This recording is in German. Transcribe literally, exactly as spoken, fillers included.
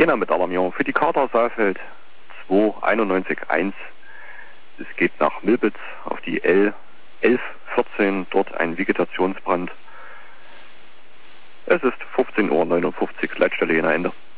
Jena mit Alarmierung für die Kater Saalfeld zwei eins eins eins. Es geht nach Milbitz auf die L elf vierzehn, dort ein Vegetationsbrand. Es ist fünfzehn Uhr neunundfünfzig, Leitstelle Jena Ende.